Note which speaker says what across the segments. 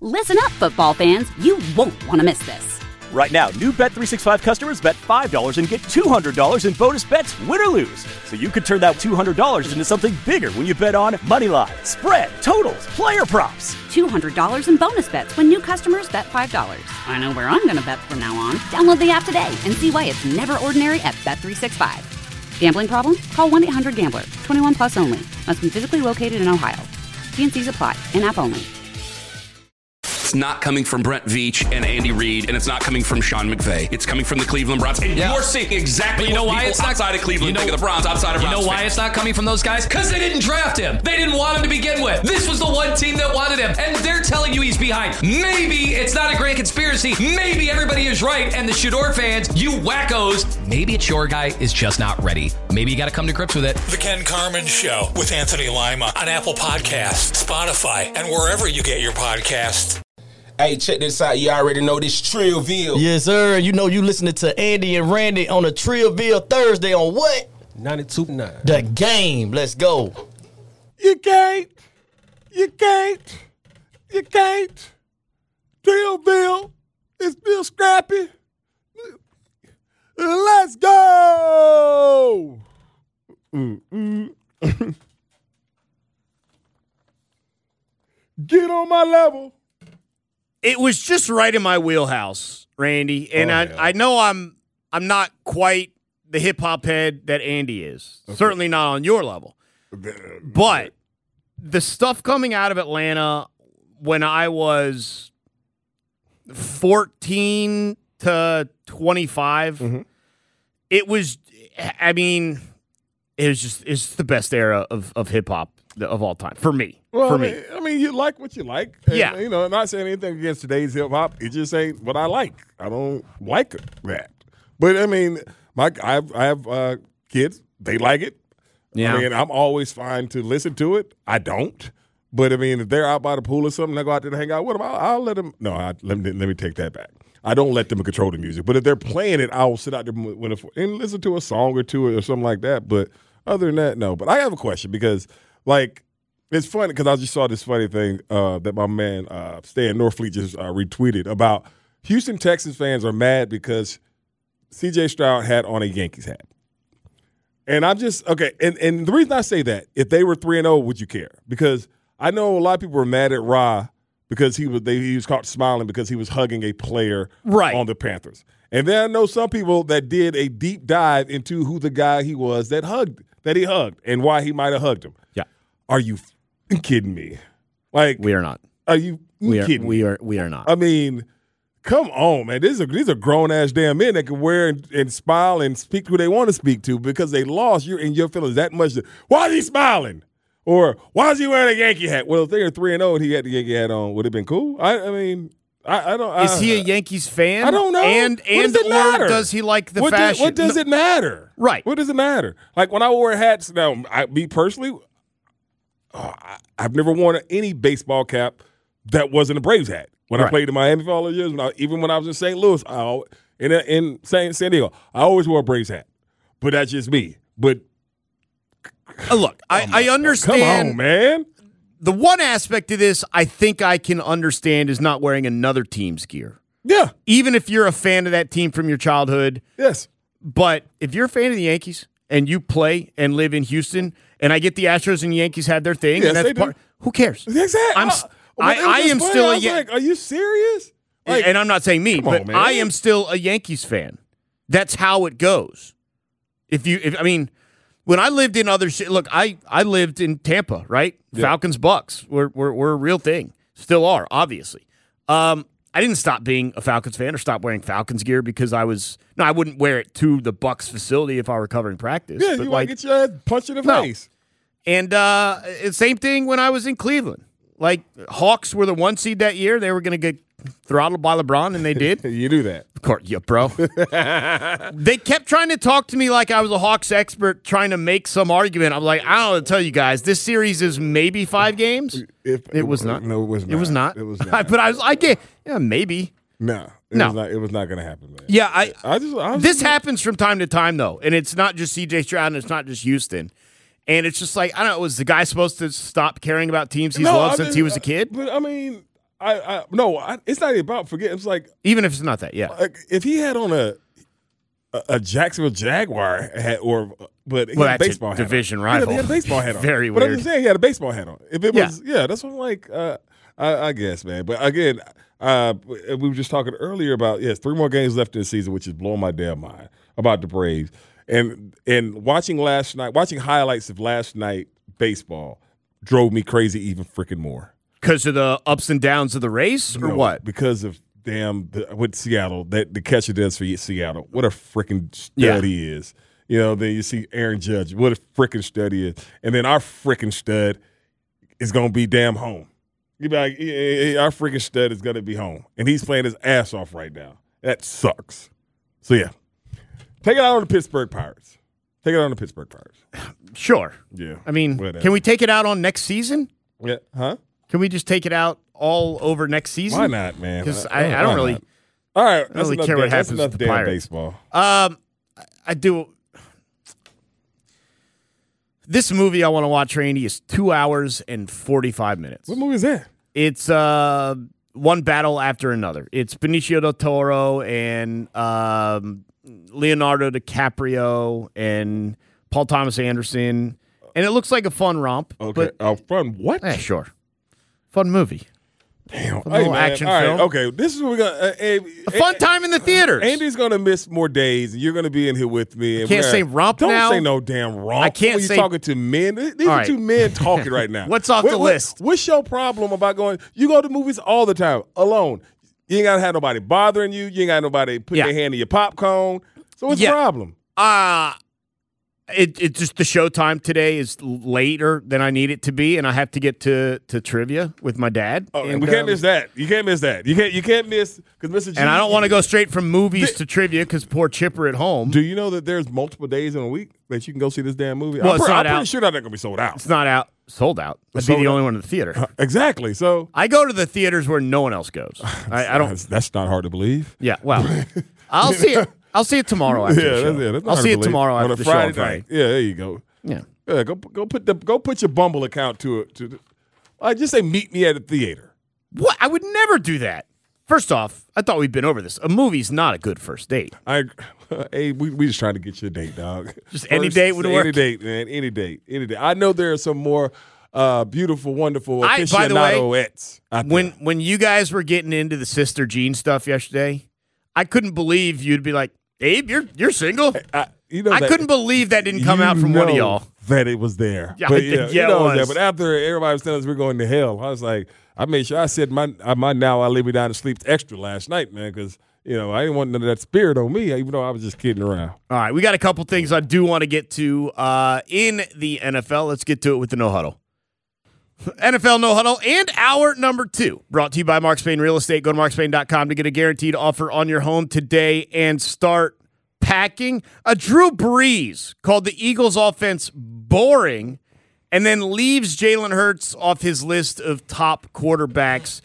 Speaker 1: Listen up, football fans. You won't want to miss this.
Speaker 2: Right now, new Bet365 customers bet $5 and get $200 in bonus bets, win or lose. So you could turn that $200 into something bigger when you bet on money line, spread, totals, player props.
Speaker 1: $200 in bonus bets when new customers bet $5. I know where I'm going to bet from now on. Download the app today and see why it's never ordinary at Bet365. Gambling problem? Call 1-800-GAMBLER. 21 plus only. Must be physically located in Ohio. T&Cs apply. In-app only.
Speaker 3: It's not coming from Brent Veach and Andy Reid, and it's not coming from Sean McVay. It's coming from the Cleveland Browns. And you're seeing exactly what people outside of Cleveland think of the Browns, outside of Browns.
Speaker 4: You know why it's not coming from those guys? Because they didn't draft him. They didn't want him to begin with. This was the one team that wanted him, and they're telling you he's behind. Maybe it's not a grand conspiracy. Maybe everybody is right, and the Shador fans, you wackos, maybe it's your guy is just not ready. Maybe you got to come to grips with it.
Speaker 5: The Ken Carman Show with Anthony Lima on Apple Podcasts, Spotify, and wherever you get your podcasts.
Speaker 6: Hey, check this out. You already know this Trillville.
Speaker 7: Yes, sir. You know you listening to Andy and Randy on a Trillville Thursday on what?
Speaker 8: 92.9.
Speaker 7: The Game. Let's go.
Speaker 8: You can't. Trillville. It's Bill Scrappy. Let's go. Get on my level.
Speaker 9: It was just right in my wheelhouse, Randy, and I know I'm not quite the hip hop head that Andy is. Okay. Certainly not on your level. But the stuff coming out of Atlanta when I was 14 to 25, it was. I mean, it's the best era of hip hop of all time for me.
Speaker 8: Well,
Speaker 9: for
Speaker 8: me. I mean, you like what you like. And,
Speaker 9: yeah.
Speaker 8: You know, I'm not saying anything against today's hip hop. It just ain't what I like. I don't like that. But I mean, I have kids. They like it.
Speaker 9: Yeah.
Speaker 8: I mean, I'm always fine to listen to it. I don't. But I mean, if they're out by the pool or something, I go out there to hang out with them. I'll let them. No, let me take that back. I don't let them control the music. But if they're playing it, I'll sit out there and listen to a song or two or something like that. But other than that, no. But I have a question because, like, it's funny because I just saw this funny thing that my man Stan Norfleet just retweeted about Houston Texans fans are mad because C.J. Stroud had on a Yankees hat. And I'm just, okay, and the reason I say that, if they were 3-0, would you care? Because I know a lot of people were mad at Ra because he was caught smiling because he was hugging a player on the Panthers. And then I know some people that did a deep dive into who the guy he was that he hugged and why he might have hugged him.
Speaker 9: Yeah.
Speaker 8: Are you kidding me? Like,
Speaker 9: we are not.
Speaker 8: Are you kidding me?
Speaker 9: We are not.
Speaker 8: I mean, come on, man. These are grown-ass damn men that can wear and smile and speak who they want to speak to because they lost. You're in your feelings that much. Why is he smiling? Or why is he wearing a Yankee hat? Well, if they were 3-0 and he had the Yankee hat on, would it have been cool? I mean, I don't.
Speaker 9: Is he a Yankees fan?
Speaker 8: I don't know.
Speaker 9: And or does he like the fashion?
Speaker 8: What does it matter?
Speaker 9: Right.
Speaker 8: What does it matter? Like when I wore hats, now, me personally, I've never worn any baseball cap that wasn't a Braves hat. When I played in Miami for all those years, even when I was in St. Louis, in San Diego, I always wore a Braves hat. But that's just me. But
Speaker 9: look, I understand.
Speaker 8: Come on, man.
Speaker 9: The one aspect of this I think I can understand is not wearing another team's gear.
Speaker 8: Yeah.
Speaker 9: Even if you're a fan of that team from your childhood.
Speaker 8: Yes.
Speaker 9: But if you're a fan of the Yankees and you play and live in Houston, and I get the Astros and Yankees had their thing,
Speaker 8: yes,
Speaker 9: and that's who cares?
Speaker 8: Exactly.
Speaker 9: I am still a Yankee.
Speaker 8: Are you serious? Like,
Speaker 9: and I'm not saying me, but
Speaker 8: on,
Speaker 9: I am still a Yankees fan. That's how it goes. I mean, when I lived in other look, I lived in Tampa, right? Yeah. Falcons, Bucks, we're a real thing. Still are, obviously. I didn't stop being a Falcons fan or stop wearing Falcons gear because I wouldn't wear it to the Bucks facility if I were covering practice.
Speaker 8: Yeah, you want to get your head punched in the face.
Speaker 9: And same thing when I was in Cleveland. Like, Hawks were the 1 seed that year. They were going to get throttled by LeBron, and they did.
Speaker 8: You do that.
Speaker 9: Of course, yeah, bro. They kept trying to talk to me like I was a Hawks expert trying to make some argument. I'm like, I don't know to tell you guys. This series is maybe 5 games.
Speaker 8: It was not. No, it was not.
Speaker 9: It was not.
Speaker 8: It was not.
Speaker 9: But I was like, yeah, maybe.
Speaker 8: No. It was not going to happen, man.
Speaker 9: Yeah, this happens from time to time, though, and it's not just C.J. Stroud and it's not just Houston. And it's just like, I don't know, was the guy supposed to stop caring about teams he's loved since he was a kid?
Speaker 8: But, I mean, it's not about forgetting. It's like
Speaker 9: even if it's not that, yeah.
Speaker 8: Like, if he had on a Jacksonville Jaguar hat, but he had a baseball hat
Speaker 9: division
Speaker 8: on.
Speaker 9: rival.
Speaker 8: He had a baseball hat on.
Speaker 9: Very
Speaker 8: but
Speaker 9: weird.
Speaker 8: I'm just saying he had a baseball hat on. If it was, that's what I'm like. I guess, man. But again, we were just talking earlier about 3 more games left in the season, which is blowing my damn mind about the Braves. And watching highlights of last night baseball drove me crazy even freaking more.
Speaker 9: Because of the ups and downs of the race, or what?
Speaker 8: Because of with Seattle, that the catcher does for Seattle. What a freaking stud he is. Then you see Aaron Judge. What a freaking stud he is. And then our freaking stud is going to be damn home. You be like, our freaking stud is going to be home. And he's playing his ass off right now. That sucks. So, yeah. Take it out on the Pittsburgh Pirates.
Speaker 9: Sure.
Speaker 8: Yeah.
Speaker 9: I mean, can we take it out on next season?
Speaker 8: Yeah. Huh?
Speaker 9: Can we just take it out all over next season?
Speaker 8: Why not, man?
Speaker 9: Because I don't really.
Speaker 8: All right.
Speaker 9: I don't really care what happens with the Pirates.
Speaker 8: Baseball.
Speaker 9: I do. This movie I want to watch, Randy, is 2 hours and 45 minutes.
Speaker 8: What movie is that?
Speaker 9: It's one battle after another. It's Benicio del Toro and Leonardo DiCaprio and Paul Thomas Anderson, and it looks like a fun romp.
Speaker 8: Okay, fun what?
Speaker 9: Yeah, sure. Fun movie.
Speaker 8: Damn.
Speaker 9: Fun little action
Speaker 8: all right,
Speaker 9: film.
Speaker 8: okay. This is what we're gonna.
Speaker 9: A fun time in the theaters.
Speaker 8: Andy's gonna miss more days, and you're gonna be in here with me. And
Speaker 9: Can't say romp now.
Speaker 8: Don't say no damn romp.
Speaker 9: I can't
Speaker 8: when
Speaker 9: say.
Speaker 8: You're talking to men. These are two men talking right now.
Speaker 9: What's off the list?
Speaker 8: What's your problem about going? You go to movies all the time alone. You ain't gotta have nobody bothering you. You ain't got nobody putting their hand in your popcorn. So what's the problem?
Speaker 9: It just the showtime today is later than I need it to be, and I have to get to trivia with my dad.
Speaker 8: Oh,
Speaker 9: and
Speaker 8: we can't miss that. You can't miss that. You can't miss because Mr. G.
Speaker 9: And I don't want to go straight from movies to trivia because poor Chipper at home.
Speaker 8: Do you know that there's multiple days in a week that you can go see this damn movie?
Speaker 9: Well,
Speaker 8: I'm
Speaker 9: not
Speaker 8: pretty
Speaker 9: out.
Speaker 8: sure that's not going to be sold out.
Speaker 9: It's not out. Sold out. I'd be the only one in the theater.
Speaker 8: Exactly. So
Speaker 9: I go to the theaters where no one else goes. I don't.
Speaker 8: That's not hard to believe.
Speaker 9: Yeah. Well, I'll see it. I'll see it tomorrow after the show.
Speaker 8: That's
Speaker 9: I'll see it tomorrow after the show on Friday.
Speaker 8: Yeah, there you go.
Speaker 9: Yeah.
Speaker 8: Go put your Bumble account to it. I just say meet me at a theater.
Speaker 9: What? I would never do that. First off, I thought we'd been over this. A movie's not a good first date.
Speaker 8: Hey, we just trying to get you a date, dog.
Speaker 9: Just any date would work.
Speaker 8: Any date, man. Any date. I know there are some more beautiful, wonderful aficionadoettes out there.
Speaker 9: When you guys were getting into the Sister Jean stuff yesterday, I couldn't believe you'd be like, Abe, you're single? I couldn't believe that didn't come out from one of y'all.
Speaker 8: That it was there.
Speaker 9: Yeah,
Speaker 8: but,
Speaker 9: it was.
Speaker 8: There. But after everybody was telling us we're going to hell, I was like, I made sure I said my now I lay me down to sleep extra last night, man, because I didn't want none of that spirit on me, even though I was just kidding around.
Speaker 9: All right, we got a couple things I do want to get to in the NFL. Let's get to it with the No Huddle. NFL No Huddle and hour number 2. Brought to you by Mark Spain Real Estate. Go to markspain.com to get a guaranteed offer on your home today and start packing. Drew Brees called the Eagles offense boring and then leaves Jalen Hurts off his list of top quarterbacks.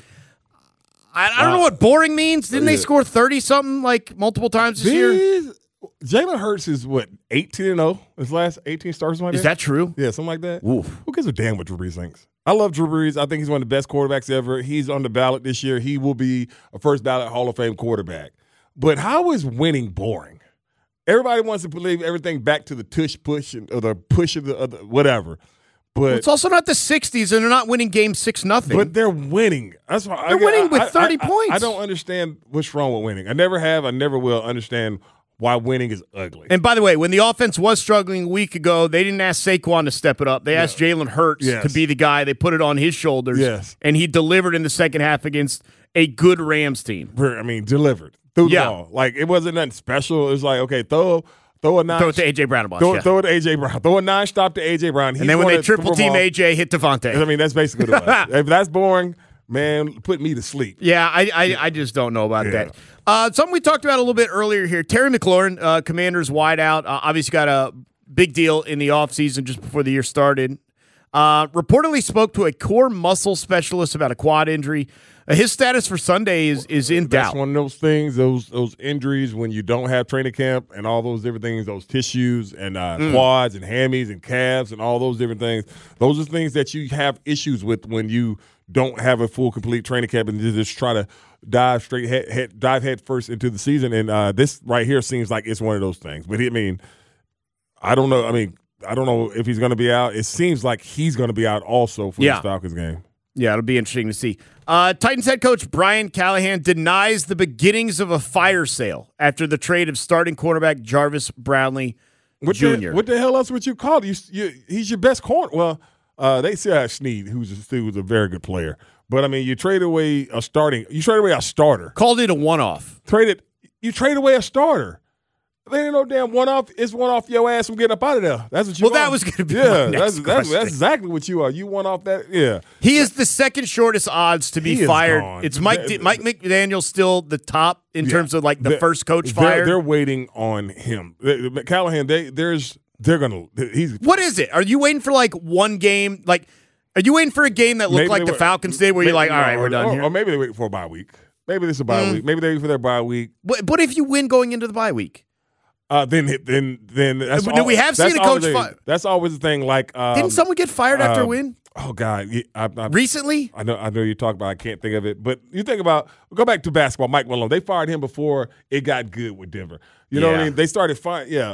Speaker 9: I don't know what boring means. Didn't they score 30-something like multiple times this year?
Speaker 8: Jalen Hurts is what, 18-0? His last 18 starts, like that?
Speaker 9: Is that true?
Speaker 8: Yeah, something like that.
Speaker 9: Oof.
Speaker 8: Who gives a damn what Drew Brees thinks? I love Drew Brees. I think he's one of the best quarterbacks ever. He's on the ballot this year. He will be a first ballot Hall of Fame quarterback. But how is winning boring? Everybody wants to believe everything back to the tush push or the push of the whatever. But
Speaker 9: it's also not the 60s, and they're not winning game 6-0.
Speaker 8: But they're winning. That's why
Speaker 9: they're winning with 30 points.
Speaker 8: I don't understand what's wrong with winning. I never have. I never will understand why winning is ugly.
Speaker 9: And by the way, when the offense was struggling a week ago, they didn't ask Saquon to step it up. They asked Jalen Hurts to be the guy. They put it on his shoulders. And he delivered in the second half against a good Rams team.
Speaker 8: I mean, delivered. Threw the ball. Like, it wasn't nothing special. It was like, okay, throw a nine.
Speaker 9: Throw it to A.J. Brown a bunch.
Speaker 8: Throw it to A.J. Brown. Throw a nine-stop to A.J. Brown.
Speaker 9: And then when they triple team A.J., hit Devontae.
Speaker 8: I mean, that's basically what it was. If that's boring, man, put me to sleep.
Speaker 9: Yeah, I just don't know about that. Something we talked about a little bit earlier here. Terry McLaurin, Commanders wideout, obviously got a big deal in the offseason just before the year started. Reportedly spoke to a core muscle specialist about a quad injury. His status for Sunday is in doubt.
Speaker 8: That's one of those things, those injuries when you don't have training camp and all those different things, those tissues and quads and hammies and calves and all those different things. Those are things that you have issues with when you don't have a full, complete training camp and you just try to dive head first into the season. And this right here seems like it's one of those things. But I don't know. I don't know if he's going to be out. It seems like he's going to be out also for this Falcons game.
Speaker 9: Yeah, it'll be interesting to see. Titans head coach Brian Callahan denies the beginnings of a fire sale after the trade of starting quarterback Jarvis Brownlee Jr.
Speaker 8: What the hell else would you call it? He's your best corner. Well, they say Snead, who's a very good player. But, you trade away a starter.
Speaker 9: Called it a one-off.
Speaker 8: You trade away a starter. There ain't no damn one-off. It's one-off your ass from getting up out of there. That's what you are.
Speaker 9: Well, that was going to be my next question.
Speaker 8: That's exactly what you are. You one off that, yeah.
Speaker 9: He is the second shortest odds to be fired.
Speaker 8: Gone.
Speaker 9: It's Mike McDaniel still the top in terms of the first coach fired?
Speaker 8: They're waiting on him. Callahan,
Speaker 9: What is it? Are you waiting for one game? Are you waiting for a game that looked like the Falcons did where you're like, all right, we're done here?
Speaker 8: Or maybe they wait for a bye week. Maybe this is a bye week. Maybe they wait for their bye week.
Speaker 9: But if you win going into the bye week?
Speaker 8: Then that's
Speaker 9: do we have seen a coach fired?
Speaker 8: That's always the thing.
Speaker 9: Didn't someone get fired after a win?
Speaker 8: Oh God!
Speaker 9: Recently?
Speaker 8: I know you talk about. I can't think of it, but you think about. Go back to basketball. Mike Malone. They fired him before it got good with Denver. You know what I mean? They started firing. Yeah.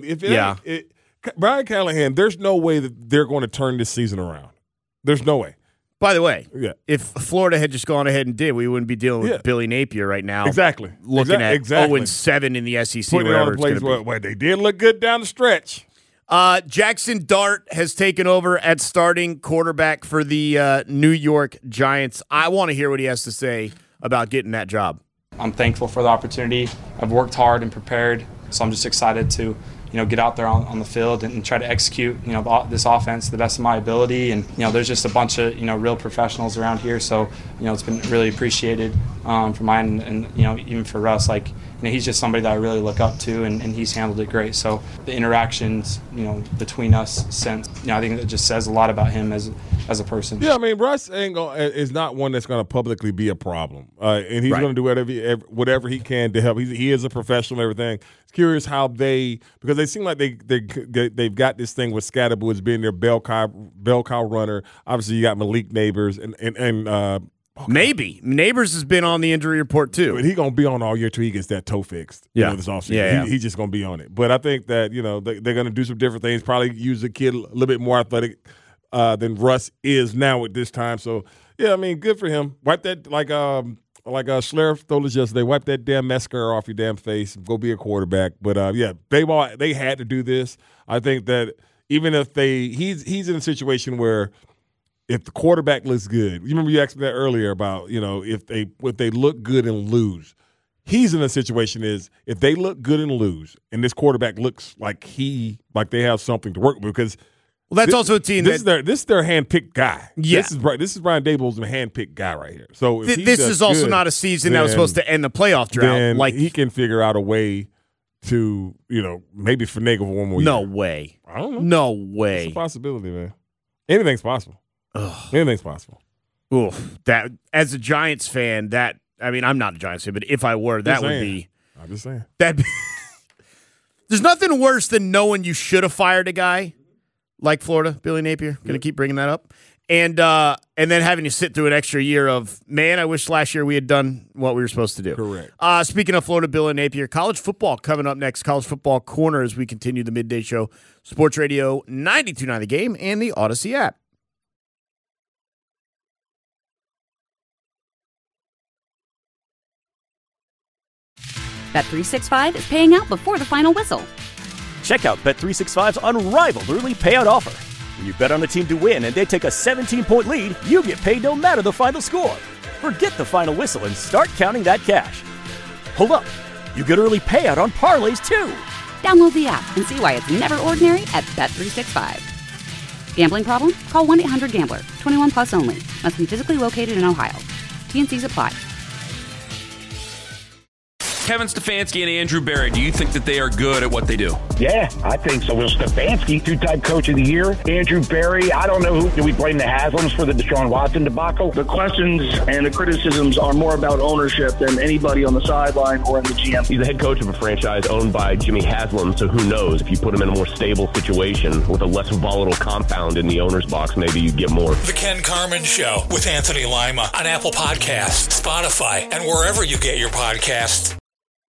Speaker 8: Brian Callahan. There's no way that they're going to turn this season around. There's no way.
Speaker 9: By the way, if Florida had just gone ahead and did, we wouldn't be dealing with Billy Napier right now.
Speaker 8: Exactly.
Speaker 9: Looking at 0-7 in the SEC.
Speaker 8: Putting it on the place where they did look good down the stretch.
Speaker 9: Jackson Dart has taken over at starting quarterback for the New York Giants. I want to hear what he has to say about getting that job.
Speaker 10: I'm thankful for the opportunity. I've worked hard and prepared, so I'm just excited to get out there on the field and try to execute, this offense to the best of my ability. And, there's just a bunch of, real professionals around here. So, it's been really appreciated from mine and, even for Russ. He's just somebody that I really look up to, and he's handled it great. So the interactions, between us since, I think it just says a lot about him as a person.
Speaker 8: Yeah, Russ is not one that's going to publicly be a problem. And he's going to do whatever he can to help. He is a professional and everything. It's curious how because they seem like they've got this thing with Scatterwoods being their bell cow runner. Obviously, you got Malik Neighbors and
Speaker 9: maybe Neighbors has been on the injury report too.
Speaker 8: But he's gonna be on all year till he gets that toe fixed. This offseason. He's just gonna be on it. But I think that they're gonna do some different things. Probably use a kid a little bit more athletic than Russ is now at this time. So good for him. Wipe that like Schlereth told us yesterday. Wipe that damn mascara off your damn face. Go be a quarterback. But they had to do this. I think that even if he's in a situation where, if the quarterback looks good, you remember you asked me that earlier about if they look good and lose, he's in a situation if they look good and lose, and this quarterback looks like they have something to work with because.
Speaker 9: Well, that's also a team
Speaker 8: this is their handpicked guy.
Speaker 9: Yeah,
Speaker 8: this is Brian Daboll's handpicked guy right here. So
Speaker 9: this is also not a season that was supposed to end the playoff drought.
Speaker 8: Like he can figure out a way to maybe finagle for one more year.
Speaker 9: No way.
Speaker 8: I don't know.
Speaker 9: No way.
Speaker 8: It's a possibility, man. Anything's possible.
Speaker 9: Ugh.
Speaker 8: Anything's possible.
Speaker 9: Oof. That as a Giants fan, I'm not a Giants fan, but if I were, that would be.
Speaker 8: I'm just saying.
Speaker 9: There's nothing worse than knowing you should have fired a guy like Florida, Billy Napier. Going to keep bringing that up, and then having to sit through an extra year of I wish last year we had done what we were supposed to do.
Speaker 8: Correct.
Speaker 9: Speaking of Florida, Billy Napier, college football coming up next. College Football Corner as we continue the midday show. Sports Radio 92.9 The Game and the Odyssey app.
Speaker 1: Bet365 is paying out before the final whistle.
Speaker 2: Check out Bet365's unrivaled early payout offer. When you bet on a team to win and they take a 17-point lead, you get paid no matter the final score. Forget the final whistle and start counting that cash. Hold up. You get early payout on parlays, too.
Speaker 1: Download the app and see why it's never ordinary at Bet365. Gambling problem? Call 1-800-GAMBLER. 21 plus only. Must be physically located in Ohio. T&Cs apply.
Speaker 3: Kevin Stefanski and Andrew Berry, do you think that they are good at what they do?
Speaker 11: Yeah, I think so. Will Stefanski, two-time coach of the year. Andrew Berry, I don't know do we blame the Haslams for the Deshaun Watson debacle?
Speaker 12: The questions and the criticisms are more about ownership than anybody on the sideline or in the GM.
Speaker 13: He's the head coach of a franchise owned by Jimmy Haslam, so who knows? If you put him in a more stable situation with a less volatile compound in the owner's box, maybe you get more.
Speaker 5: The Ken Carman Show with Anthony Lima on Apple Podcasts, Spotify, and wherever you get your podcasts.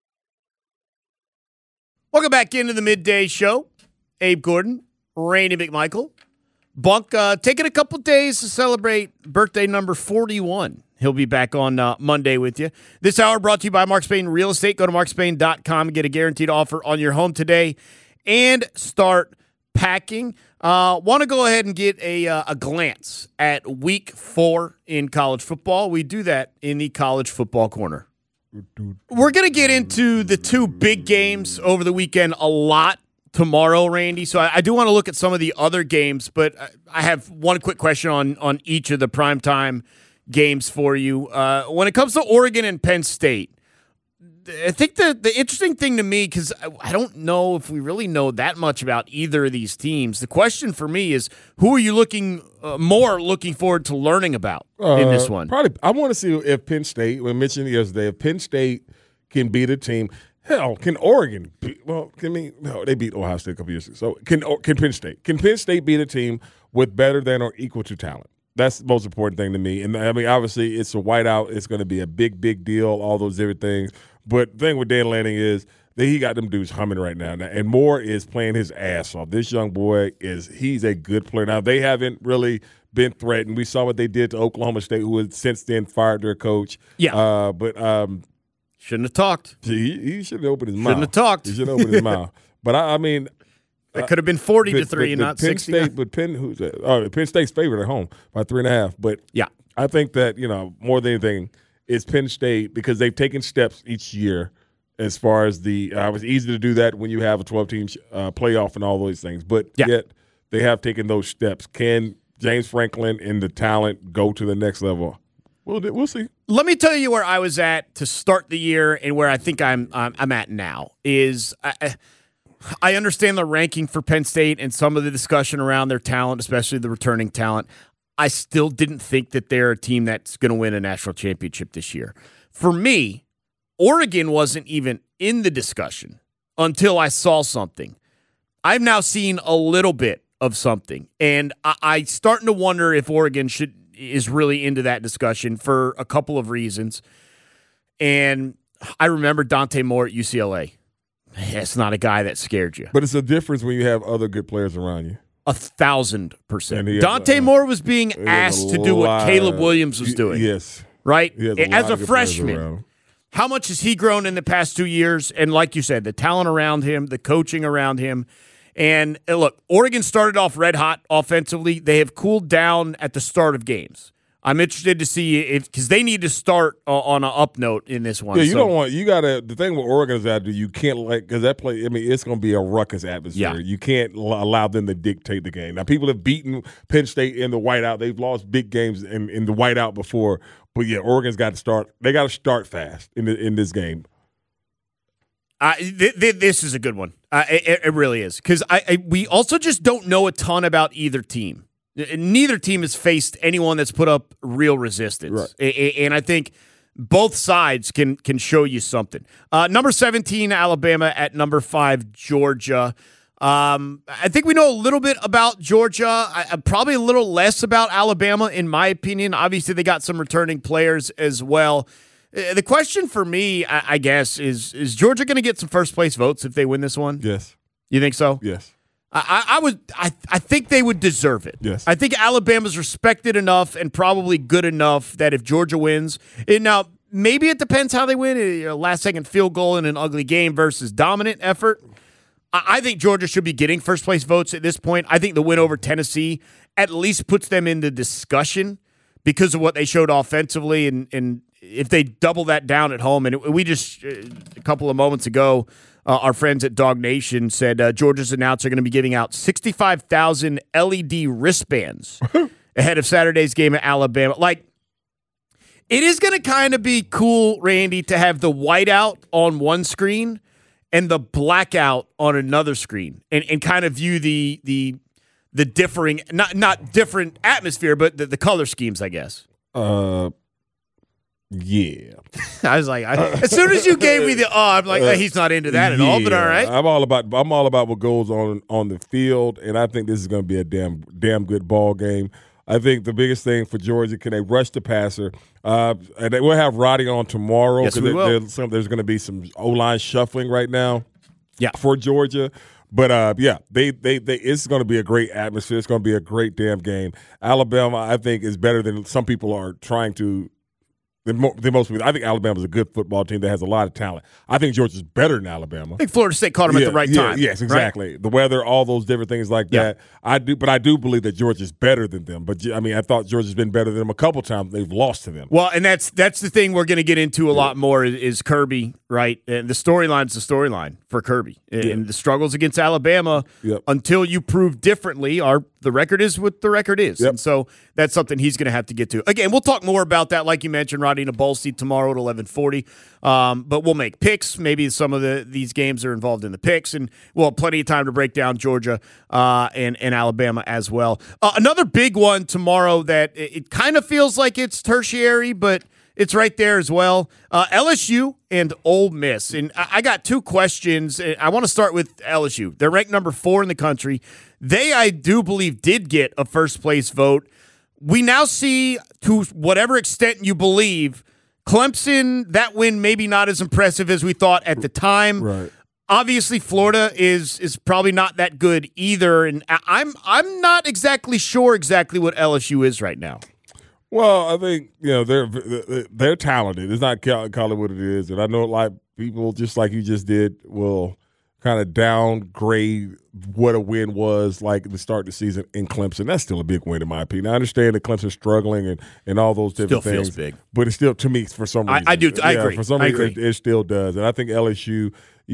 Speaker 9: Welcome back into the midday show. Abe Gordon, Randy McMichael. Bunk taking a couple days to celebrate birthday number 41. He'll be back on Monday with you. This hour brought to you by Mark Spain Real Estate. Go to markspain.com and get a guaranteed offer on your home today and start packing. Want to go ahead and get a glance at Week 4 in college football. We do that in the College Football Corner. We're going to get into the two big games over the weekend a lot tomorrow, Randy. So I do want to look at some of the other games, but I have one quick question on each of the primetime games for you. When it comes to Oregon and Penn State, I think the interesting thing to me, because I don't know if we really know that much about either of these teams, the question for me is, who are you looking forward to learning about in this one?
Speaker 8: Probably, I want to see if Penn State, we mentioned yesterday, if Penn State can beat a team. Hell, can Oregon beat, no, they beat Ohio State a couple years ago. So can Penn State? Can Penn State beat a team with better than or equal to talent? That's the most important thing to me. And I mean, obviously, it's a whiteout. It's going to be a big, big deal, all those different things. But the thing with Dan Lanning is that he got them dudes humming right now. And Moore is playing his ass off. This young boy he's a good player. Now, they haven't really been threatened. We saw what they did to Oklahoma State, who has since then fired their coach.
Speaker 9: Yeah. Shouldn't have talked.
Speaker 8: He should have opened his mouth.
Speaker 9: Shouldn't have talked.
Speaker 8: He should have opened his mouth. But I mean,
Speaker 9: it could have been 40-3 and not 60.
Speaker 8: Penn State's favorite at home by 3.5. But
Speaker 9: yeah,
Speaker 8: I think that more than anything, it's Penn State because they've taken steps each year as far as it was easy to do that when you have a 12-team playoff and all those things. But yet they have taken those steps. Can James Franklin and the talent go to the next level? We'll see.
Speaker 9: Let me tell you where I was at to start the year and where I think I'm at now is I understand the ranking for Penn State and some of the discussion around their talent, especially the returning talent. I still didn't think that they're a team that's going to win a national championship this year. For me, Oregon wasn't even in the discussion until I saw something. I've now seen a little bit of something, and I'm starting to wonder if Oregon is really into that discussion for a couple of reasons. And I remember Dante Moore at UCLA. It's not a guy that scared you.
Speaker 8: But it's a difference when you have other good players around you.
Speaker 9: 1,000%. Dante Moore was being asked to do what Caleb Williams was doing.
Speaker 8: Yes.
Speaker 9: Right? As a freshman. How much has he grown in the past 2 years? And like you said, the talent around him, the coaching around him. And look, Oregon started off red hot offensively. They have cooled down at the start of games. I'm interested to see because they need to start on an up note in this one.
Speaker 8: Yeah, the thing with Oregon is that you can't because that play, it's going to be a ruckus atmosphere. Yeah. You can't allow them to dictate the game. Now, people have beaten Penn State in the whiteout. They've lost big games in the whiteout before. But yeah, Oregon's got to start. They got to start fast in this game.
Speaker 9: This is a good one. It really is because we also just don't know a ton about either team. Neither team has faced anyone that's put up real resistance, right. And I think both sides can show you something. Number 17, Alabama at number 5, Georgia. I think we know a little bit about Georgia, probably a little less about Alabama, in my opinion. Obviously, they got some returning players as well. The question for me, I guess, is Georgia going to get some first-place votes if they win this one?
Speaker 8: Yes.
Speaker 9: You think so?
Speaker 8: Yes.
Speaker 9: I think they would deserve it.
Speaker 8: Yes.
Speaker 9: I think Alabama's respected enough and probably good enough that if Georgia wins, now maybe it depends how they win. A last-second field goal in an ugly game versus dominant effort. I think Georgia should be getting first-place votes at this point. I think the win over Tennessee at least puts them in the discussion because of what they showed offensively, and if they double that down at home, and we just a couple of moments ago. Our friends at Dog Nation said Georgia's announcer are going to be giving out 65,000 LED wristbands ahead of Saturday's game at Alabama. Like, It is going to kind of be cool, Randy, to have the whiteout on one screen and the blackout on another screen, and kind of view the differing, not different atmosphere, but the color schemes, I guess.
Speaker 8: Yeah.
Speaker 9: I was like, as soon as you gave me I'm like, he's not into that at all. But all right,
Speaker 8: I'm all about what goes on the field, and I think this is going to be a damn good ball game. I think the biggest thing for Georgia, can they rush the passer? And we'll have Roddy on tomorrow.
Speaker 9: Yes, we will.
Speaker 8: There's going to be some O-line shuffling right now.
Speaker 9: Yeah.
Speaker 8: For Georgia. But it's going to be a great atmosphere. It's going to be a great damn game. Alabama, I think, is better than some people are trying to. Most people, I think Alabama's a good football team that has a lot of talent. I think Georgia's better than Alabama.
Speaker 9: I think Florida State caught them at the right time.
Speaker 8: Yes, exactly. Right? The weather, all those different things like that. I do believe that Georgia's better than them. But I mean, I thought Georgia's been better than them a couple times. They've lost to them.
Speaker 9: Well, and that's the thing we're going to get into a lot more is Kirby, right? And the storyline's the storyline for Kirby, and the struggles against Alabama until you prove differently the record is what the record is. And so that's something he's going to have to get to. Again, we'll talk more about that, like you mentioned, Roddy, in a bowl seat tomorrow at 11:40. But we'll make picks. Maybe some of these games are involved in the picks, and we'll have plenty of time to break down Georgia and Alabama as well. Another big one tomorrow that it kind of feels like it's tertiary, but it's right there as well. LSU and Ole Miss. And I got two questions. I want to start with LSU. They're ranked number 4 in the country. They, I do believe, did get a first-place vote. We now see, to whatever extent you believe, Clemson, that win maybe not as impressive as we thought at the time.
Speaker 8: Right.
Speaker 9: Obviously, Florida is probably not that good either. And I'm not exactly sure what LSU is right now.
Speaker 8: Well, I think they're talented. It's not call it what it is, and I know a lot of people, just like you just did, will kind of downgrade what a win was like at the start of the season in Clemson. That's still a big win in my opinion. I understand that Clemson's struggling and all those different
Speaker 9: still
Speaker 8: things.
Speaker 9: Feels big,
Speaker 8: but it's still, to me, for some reason,
Speaker 9: I agree.
Speaker 8: For some reason, it still does, and I think LSU,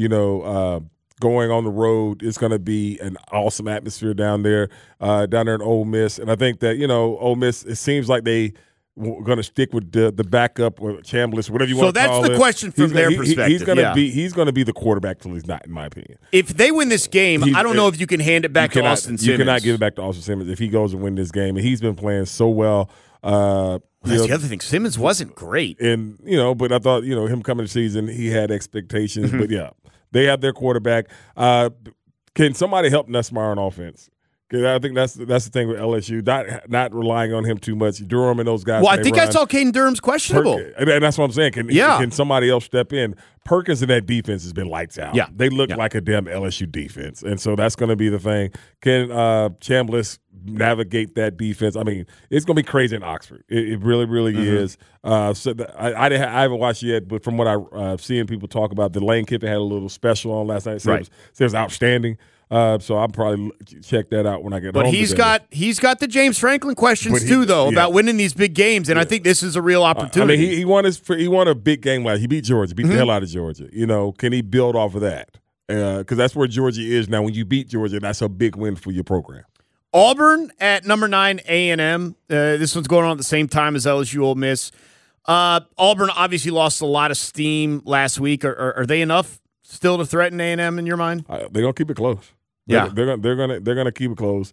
Speaker 8: going on the road, it's going to be an awesome atmosphere down there in Ole Miss. And I think that, Ole Miss, it seems like they were going to stick with the backup or Chambliss, whatever you want to call it.
Speaker 9: So that's the question from their perspective.
Speaker 8: He's going to be the quarterback till he's not, in my opinion.
Speaker 9: If they win this game, I don't know if you can hand it back to Austin Simmons.
Speaker 8: You cannot give it back to Austin Simmons if he goes and win this game. And he's been playing so well.
Speaker 9: That's the other thing. Simmons wasn't great.
Speaker 8: And, but I thought, him coming to season, he had expectations. But, they have their quarterback. Can somebody help Nussmeier on offense? Because I think that's the thing with LSU, not relying on him too much. Durham and those guys.
Speaker 9: Well, I think I saw Caden Durham's questionable.
Speaker 8: And that's what I'm saying. Can somebody else step in? Perkins and that defense has been lights out.
Speaker 9: Yeah.
Speaker 8: They look like a damn LSU defense. And so that's going to be the thing. Can Chambliss navigate that defense? I mean, it's going to be crazy in Oxford. It really, really is. I haven't watched it yet, but from what I've seen people talk about, the Lane Kiffin had a little special on last night. It was outstanding. So I'll probably check that out when I get home.
Speaker 9: But he's got the James Franklin questions too, though, about winning these big games, and I think this is a real opportunity.
Speaker 8: I mean, he won a big game last. He beat Georgia, beat the hell out of Georgia. Can he build off of that? Because that's where Georgia is now. When you beat Georgia, that's a big win for your program.
Speaker 9: Auburn at number 9, A&M. This one's going on at the same time as LSU Ole Miss. Auburn obviously lost a lot of steam last week. Are they enough still to threaten A&M in your mind?
Speaker 8: They're gonna keep it close. They're gonna keep it close.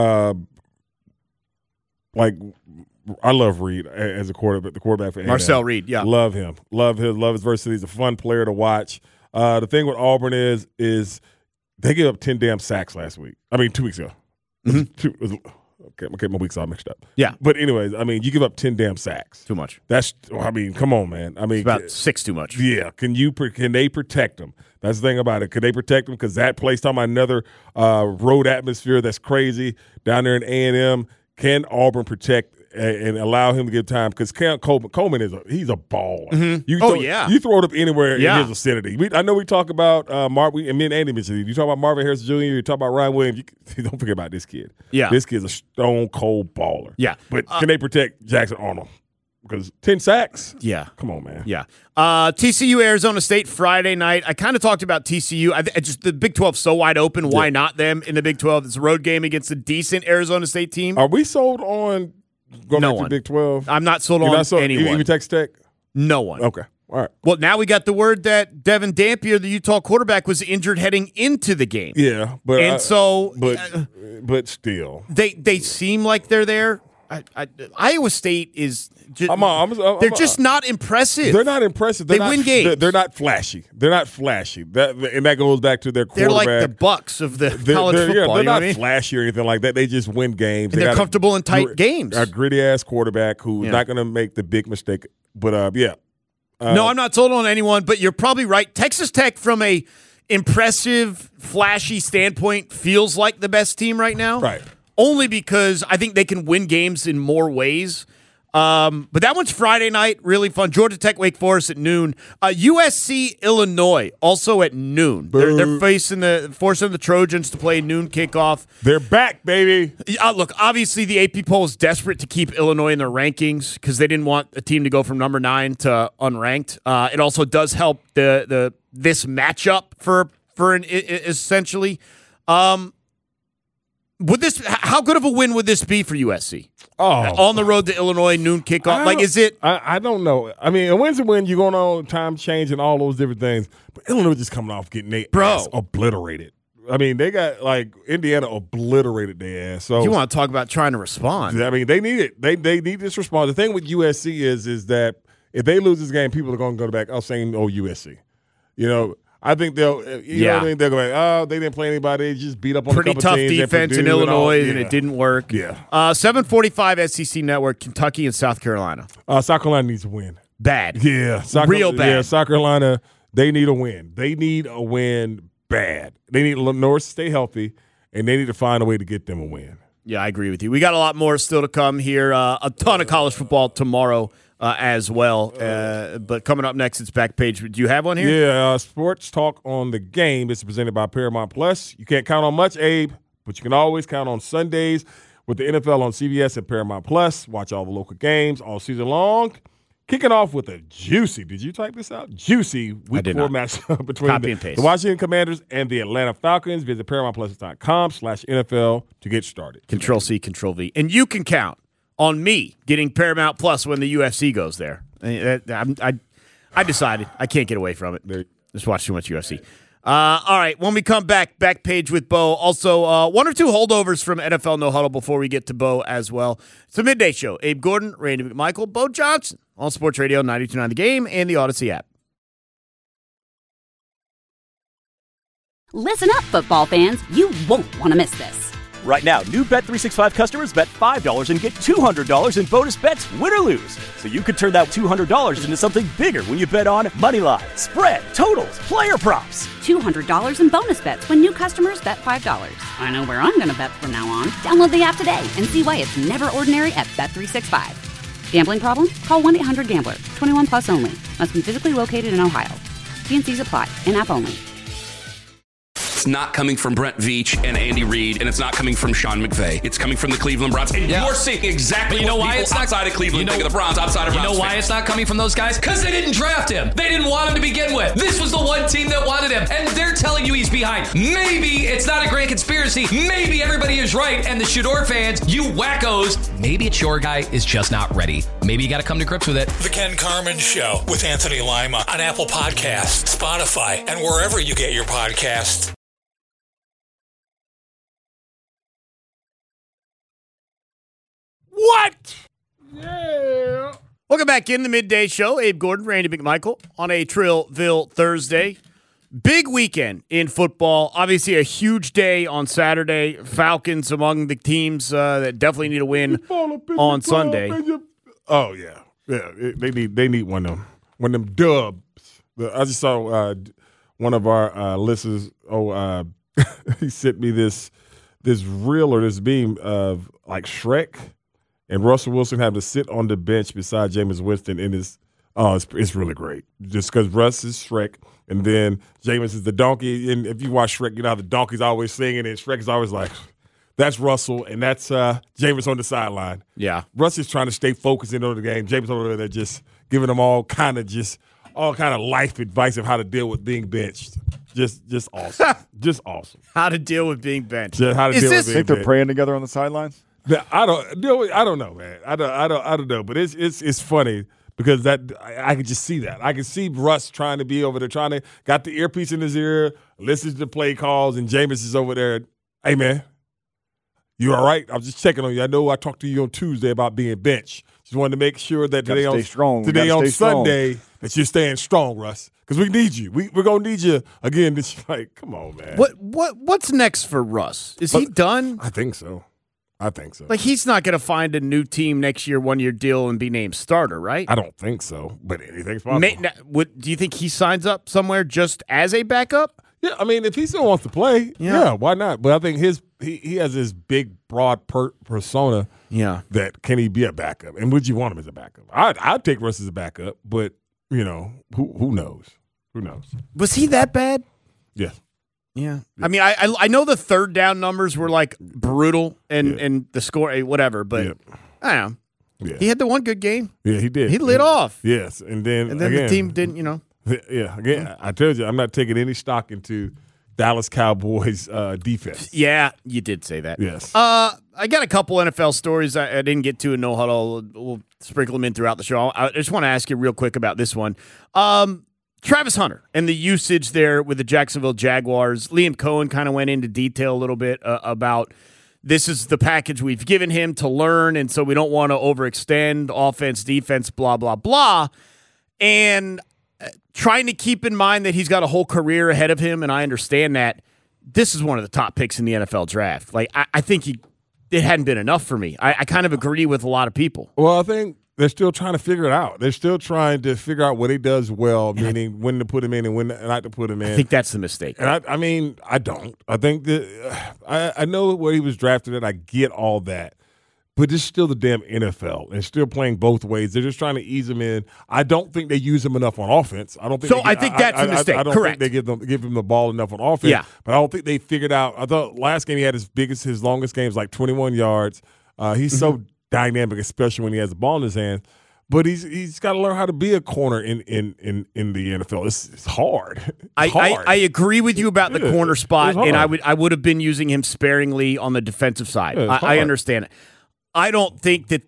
Speaker 8: I love Reed as a quarterback. The quarterback for A&M.
Speaker 9: Marcel Reed,
Speaker 8: love him. Love his versatility. He's a fun player to watch. The thing with Auburn is they gave up 10 damn sacks last week. 2 weeks ago. Okay, my weeks all mixed up.
Speaker 9: Yeah.
Speaker 8: But anyways, you give up 10 damn sacks.
Speaker 9: Too much.
Speaker 8: Come on, man.
Speaker 9: It's about 6 too much.
Speaker 8: Yeah. Can they protect them? That's the thing about it. Could they protect them? Because that place, talking about another road atmosphere that's crazy down there in A&M. Can Auburn protect and allow him to get time? Because Coleman he's a baller.
Speaker 9: Mm-hmm.
Speaker 8: You throw it up anywhere in his vicinity. I know we talk about and me and Andy mentioned it. You talk about Marvin Harrison Jr., you talk about Ryan Williams, you don't forget about this kid.
Speaker 9: Yeah.
Speaker 8: This kid's a stone cold baller.
Speaker 9: Yeah.
Speaker 8: But can they protect Jackson Arnold? Because 10 sacks?
Speaker 9: Yeah.
Speaker 8: Come on, man.
Speaker 9: Yeah. TCU, Arizona State, Friday night. I kind of talked about TCU. Just the Big 12 so wide open. Why not them in the Big 12? It's a road game against a decent Arizona State team.
Speaker 8: Are we sold on Going
Speaker 9: No
Speaker 8: back to
Speaker 9: one.
Speaker 8: Big 12.
Speaker 9: I'm not sold
Speaker 8: You're
Speaker 9: on
Speaker 8: not sold-
Speaker 9: anyone.
Speaker 8: Even Texas Tech?
Speaker 9: No one.
Speaker 8: Okay. All right.
Speaker 9: Well, now we got the word that Devin Dampier, the Utah quarterback, was injured heading into the game.
Speaker 8: Yeah, but
Speaker 9: And so
Speaker 8: but still,
Speaker 9: they seem like they're there. Iowa State is just, they're just not impressive.
Speaker 8: They're not impressive.
Speaker 9: They win games.
Speaker 8: They're not flashy. They're not flashy. And that goes back to their
Speaker 9: They're
Speaker 8: quarterback.
Speaker 9: like the Bucks of the college football.
Speaker 8: Yeah, they're
Speaker 9: you know
Speaker 8: not
Speaker 9: what I mean?
Speaker 8: flashy or anything like that. They just win games.
Speaker 9: And they're
Speaker 8: got
Speaker 9: comfortable in tight games.
Speaker 8: A gritty ass quarterback who's
Speaker 9: Yeah.
Speaker 8: not going to make the big mistake. But yeah.
Speaker 9: No, I'm not sold on anyone, but you're probably right. Texas Tech, from a impressive, flashy standpoint, feels like the best team right now.
Speaker 8: Right.
Speaker 9: Only because I think they can win games in more ways. But that one's Friday night, really fun. Georgia Tech, Wake Forest at noon. USC, Illinois, also at noon. They're forcing the Trojans to play noon kickoff.
Speaker 8: They're back, baby.
Speaker 9: Look, obviously the AP poll is desperate to keep Illinois in their rankings because they didn't want a team to go from number 9 to unranked. It also does help this matchup for essentially. How good of a win would this be for USC? On the road to Illinois, noon kickoff. Is it?
Speaker 8: I don't know. I mean, a win's a win. You're going on time change and all those different things. But Illinois just coming off getting their ass obliterated. I mean, they got Indiana obliterated their ass. So
Speaker 9: you want to talk about trying to respond?
Speaker 8: I mean, they need it. They need this response. The thing with USC is that if they lose this game, people are going to go back. Same old USC. You know. I think they'll. You know what I mean? They'll go like, they didn't play anybody. They just beat up on
Speaker 9: pretty
Speaker 8: a couple
Speaker 9: tough
Speaker 8: teams.
Speaker 9: defense in Illinois, and it didn't work.
Speaker 8: Yeah.
Speaker 9: 7:45 SEC Network, Kentucky and South Carolina.
Speaker 8: South Carolina needs to win.
Speaker 9: Bad.
Speaker 8: Yeah.
Speaker 9: Real bad.
Speaker 8: Yeah, South Carolina, they need a win. They need a win bad. They need Norris to stay healthy, and they need to find a way to get them a win.
Speaker 9: Yeah, I agree with you. We got a lot more still to come here. A ton of college football tomorrow. As well. But coming up next, it's Backpage. Do you have one here?
Speaker 8: Yeah, Sports Talk on the Game is presented by Paramount Plus. You can't count on much, Abe, but you can always count on Sundays with the NFL on CBS and Paramount Plus. Watch all the local games all season long. Kicking off with a juicy, did you type this out? Juicy Week 4 matchup between the Washington Commanders and the Atlanta Falcons. Visit ParamountPlus.com/NFL to get started.
Speaker 9: Control-C, Control-V. And you can count on me getting Paramount Plus when the UFC goes there. I decided I can't get away from it. Just watch too much UFC. All right, when we come back, Backpage with Bo. Also, one or two holdovers from NFL No Huddle before we get to Bo as well. It's a midday show. Abe Gordon, Randy McMichael, Bo Johnson on Sports Radio 92.9 The Game and the Odyssey app.
Speaker 1: Listen up, football fans. You won't want to miss this.
Speaker 2: Right now, new Bet365 customers bet $5 and get $200 in bonus bets, win or lose. So you could turn that $200 into something bigger when you bet on Moneyline, spread, totals, player props.
Speaker 1: $200 in bonus bets when new customers bet $5. I know where I'm going to bet from now on. Download the app today and see why it's never ordinary at Bet365. Gambling problem? Call 1-800-GAMBLER. 21 plus only. Must be physically located in Ohio. T&Cs apply. In-app only.
Speaker 3: It's not coming from Brent Veach and Andy Reid, and it's not coming from Sean McVay. It's coming from the Cleveland Browns. And you're seeing exactly what people outside of Cleveland think of the Browns, outside of Browns.
Speaker 4: You know why it's not coming from those guys? Because they didn't draft him. They didn't want him to begin with. This was the one team that wanted him, and they're telling you he's behind. Maybe it's not a grand conspiracy. Maybe everybody is right, and the Shador fans, you wackos, maybe it's your guy is just not ready. Maybe you got to come to grips with it.
Speaker 5: The Ken Carman Show with Anthony Lima on Apple Podcasts, Spotify, and wherever you get your podcasts.
Speaker 9: What? Yeah. Welcome back in the midday show. Abe Gordon, Randy McMichael on a Trillville Thursday. Big weekend in football. Obviously, a huge day on Saturday. Falcons among the teams that definitely need a win on Sunday.
Speaker 8: Oh yeah. They need one of them dubs. I just saw one of our listeners. He sent me this reel or this beam of like Shrek. And Russell Wilson having to sit on the bench beside Jameis Winston in his it's really great. Just because Russ is Shrek, and then Jameis is the donkey. And if you watch Shrek, you know how the donkey's always singing, and Shrek is always like, that's Russell, and that's Jameis on the sideline.
Speaker 9: Yeah.
Speaker 8: Russ is trying to stay focused into the game. Jameis over there just giving them all kind of life advice of how to deal with being benched. Just awesome. Just awesome.
Speaker 9: How to deal with being benched.
Speaker 8: Just how to deal with being
Speaker 14: think they're
Speaker 8: benched.
Speaker 14: praying together on the sidelines?
Speaker 8: I don't know, man. I don't know. But it's funny because that I can just see that. I can see Russ trying to be over there, got the earpiece in his ear, listens to play calls, and Jameis is over there. Hey, man, you all right? I'm just checking on you. I know I talked to you on Tuesday about being benched. Just wanted to make sure that today on Sunday that you're staying strong, Russ, because we need you. We're gonna need you again. This like, come on, man.
Speaker 9: What's next for Russ? Is he done?
Speaker 8: I think so.
Speaker 9: Like, he's not going to find a new team next year, 1-year deal, and be named starter, right?
Speaker 8: I don't think so, but anything's possible.
Speaker 9: Do you think he signs up somewhere just as a backup?
Speaker 8: Yeah, I mean, if he still wants to play, yeah, why not? But I think he has this big, broad persona.
Speaker 9: Yeah,
Speaker 8: that can he be a backup? And would you want him as a backup? I'd take Russ as a backup, but who knows? Who knows?
Speaker 9: Was he that bad?
Speaker 8: Yes.
Speaker 9: Yeah. I mean, I know the third down numbers were like brutal and the score, whatever, but I don't know.
Speaker 8: Yeah.
Speaker 9: He had the one good game.
Speaker 8: Yeah, he did.
Speaker 9: He lit off.
Speaker 8: Yes. And then
Speaker 9: again, the team didn't,
Speaker 8: Yeah, again, I told you, I'm not taking any stock into Dallas Cowboys defense.
Speaker 9: Yeah, you did say that.
Speaker 8: Yes.
Speaker 9: I got a couple NFL stories I didn't get to in No Huddle. We'll sprinkle them in throughout the show. I just want to ask you real quick about this one. Travis Hunter and the usage there with the Jacksonville Jaguars. Liam Cohen kind of went into detail a little bit about this is the package we've given him to learn, and so we don't want to overextend offense, defense, blah, blah, blah. And trying to keep in mind that he's got a whole career ahead of him, and I understand that. This is one of the top picks in the NFL draft. Like, I think it hadn't been enough for me. I kind of agree with a lot of people.
Speaker 8: Well, I think they're still trying to figure it out. They're still trying to figure out what he does well, meaning when to put him in and when not to put him in.
Speaker 9: I think that's the mistake.
Speaker 8: And I mean, I don't. I think that I know where he was drafted at. I get all that. But it's still the damn NFL and still playing both ways. They're just trying to ease him in. I don't think they use him enough on offense. I don't think.
Speaker 9: So I think that's a mistake.
Speaker 8: I don't
Speaker 9: Correct.
Speaker 8: think they give him the ball enough on offense.
Speaker 9: Yeah.
Speaker 8: But I don't think they figured out. I thought last game he had his longest games like 21 yards. He's so dynamic, especially when he has the ball in his hand. But he's got to learn how to be a corner in the NFL. It's hard.
Speaker 9: I agree with you about the corner spot, and I would have been using him sparingly on the defensive side. I understand it. I don't think that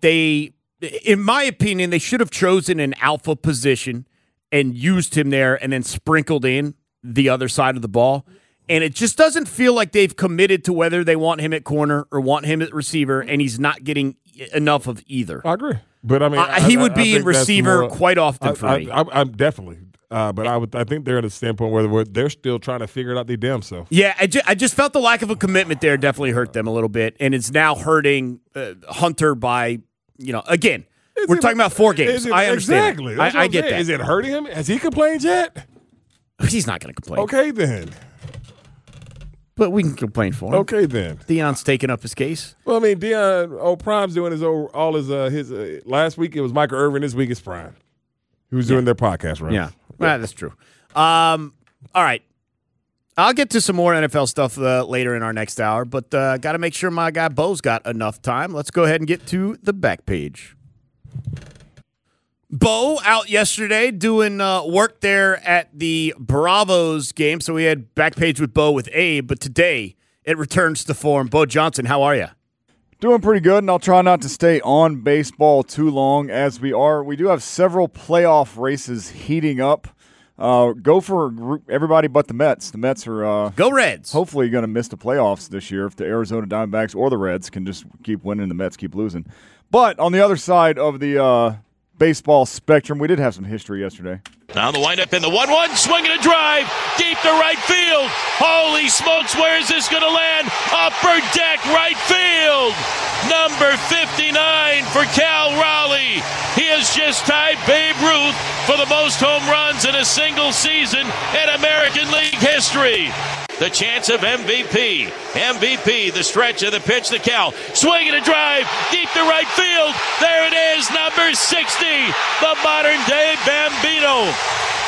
Speaker 9: in my opinion, they should have chosen an alpha position and used him there and then sprinkled in the other side of the ball. And it just doesn't feel like they've committed to whether they want him at corner or want him at receiver, and he's not getting enough of either.
Speaker 8: I agree. But I mean,
Speaker 9: he would be in receiver quite often for me.
Speaker 8: I'm definitely. But I think they're at a standpoint where they're still trying to figure it out their damn self.
Speaker 9: Yeah, I just felt the lack of a commitment there definitely hurt them a little bit, and it's now hurting Hunter by, again, we're talking about 4 games. I understand.
Speaker 8: Exactly.
Speaker 9: I get that.
Speaker 8: Is it hurting him? Has he complained yet?
Speaker 9: He's not going to complain.
Speaker 8: Okay, then.
Speaker 9: But we can complain for him.
Speaker 8: Okay, then.
Speaker 9: Deion's taking up his case.
Speaker 8: Well, I mean, Deion, Prime's doing his last week it was Michael Irvin. This week it's Prime. Who's doing their podcast, right?
Speaker 9: Yeah. Well, that's true. All right. I'll get to some more NFL stuff later in our next hour, but got to make sure my guy Bo's got enough time. Let's go ahead and get to the back page. Bo out yesterday doing work there at the Bravos game, so we had back page with Bo with Abe, but today it returns to form. Bo Johnson, how are you?
Speaker 14: Doing pretty good, and I'll try not to stay on baseball too long as we are. We do have several playoff races heating up. Go for everybody but the Mets. The Mets are
Speaker 9: go Reds.
Speaker 14: Hopefully going to miss the playoffs this year if the Arizona Diamondbacks or the Reds can just keep winning, the Mets keep losing. But on the other side of the baseball spectrum, we did have some history yesterday.
Speaker 15: Now the windup in the 1-1, swinging a drive, deep to right field. Holy smokes, where is this going to land? Upper deck, right field. Number 59 for Cal Raleigh. He has just tied Babe Ruth for the most home runs in a single season in American League history. The chance of MVP. MVP, the stretch of the pitch to Cal. Swinging a drive, deep to right field. There it is, number 60, the modern-day Bambino.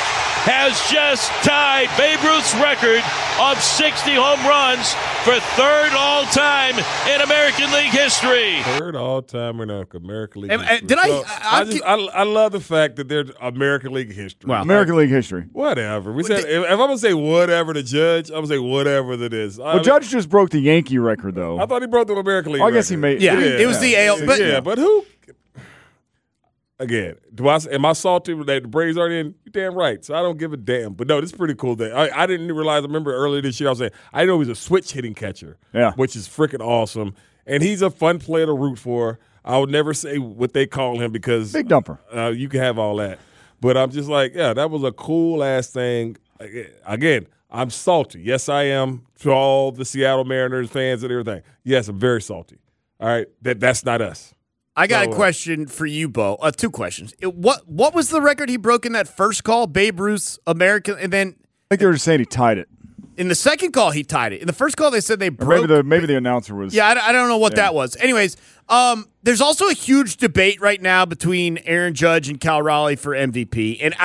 Speaker 15: has just tied Babe Ruth's record of 60 home runs for third all-time in American League history.
Speaker 8: Third all-time in American League history.
Speaker 9: Did
Speaker 8: I love the fact that they're American League history.
Speaker 14: Wow. American League history.
Speaker 8: Whatever. We said if I'm gonna say whatever to Judge, I'm gonna say whatever that is.
Speaker 14: Well, Judge just broke the Yankee record, though.
Speaker 8: I thought he broke the American League.
Speaker 14: I guess he
Speaker 8: record.
Speaker 14: made.
Speaker 9: Yeah, it was the AL.
Speaker 8: But who? Again, am I salty that the Braves aren't in? You're damn right. So I don't give a damn. But no, this is pretty cool. I didn't realize. I remember earlier this year I was saying I know he's a switch hitting catcher.
Speaker 14: Yeah,
Speaker 8: which is freaking awesome. And he's a fun player to root for. I would never say what they call him because
Speaker 14: big dumper.
Speaker 8: You can have all that. But I'm just like, yeah, that was a cool ass thing. Again, I'm salty. Yes, I am to all the Seattle Mariners fans and everything. Yes, I'm very salty. All right, that's not us.
Speaker 9: I got a question for you, Bo. Two questions. What was the record he broke in that first call, Babe Ruth's American, and then
Speaker 14: I think they were just saying he tied it.
Speaker 9: In the second call, he tied it. In the first call, they said they broke.
Speaker 14: Maybe the announcer was.
Speaker 9: Yeah, I don't know what that was. Anyways, there's also a huge debate right now between Aaron Judge and Cal Raleigh for MVP, and